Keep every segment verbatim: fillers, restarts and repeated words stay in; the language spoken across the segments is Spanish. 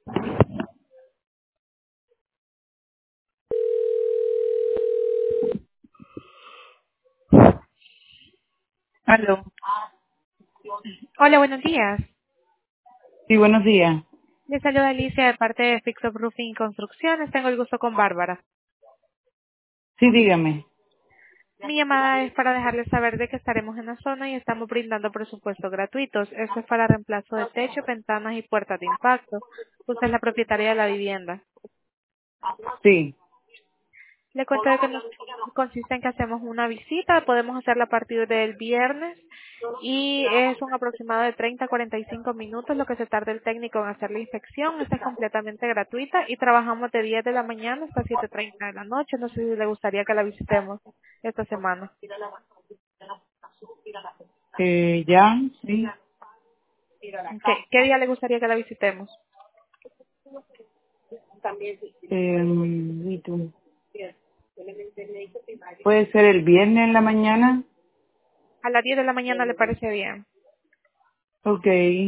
Aló. Hola, buenos días. Sí, buenos días. Les saluda Alicia de parte de Fix Up Roofing y Construcciones. Tengo el gusto con Bárbara. Sí, dígame. Mi llamada es para dejarles saber de que estaremos en la zona y estamos brindando presupuestos gratuitos. Eso es para reemplazo de techo, ventanas y puertas de impacto. Usted es la propietaria de la vivienda. Sí. Le cuento de que nos consiste en que hacemos una visita. Podemos hacerla a partir del viernes y es un aproximado de treinta a cuarenta y cinco minutos lo que se tarda el técnico en hacer la inspección. Esta es completamente gratuita y trabajamos de diez de la mañana hasta siete treinta de la noche. No sé si le gustaría que la visitemos esta semana. Eh, ya, sí. ¿Qué, qué día le gustaría que la visitemos? Eh, ¿y tú? ¿Puede ser el viernes en la mañana? A las diez de la mañana le parece bien. Ok.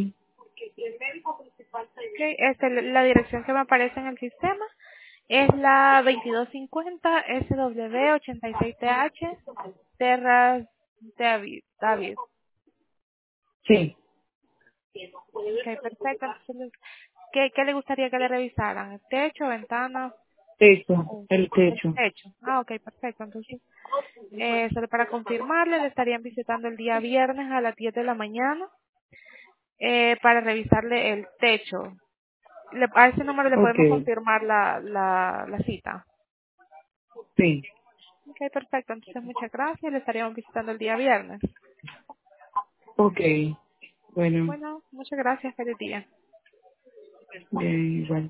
Okay. Este, la dirección que me aparece en el sistema es la veintidós cincuenta S W ochenta y seis T H Terras David. David. Sí. Okay, perfecto. Entonces, ¿qué, ¿qué le gustaría que le revisaran? ¿El techo, ventanas Eso, o el el techo. techo? Ah, ok, perfecto. Entonces, eh, solo para confirmarle, le estarían visitando el día viernes a las diez de la mañana eh, para revisarle el techo. Le- a ese número le podemos Ok. confirmar la, la, la cita. Sí. Ok, perfecto. Entonces, muchas gracias. Le estaríamos visitando el día viernes. Ok. Bueno, Bueno, muchas gracias. Feliz día. eh, igual.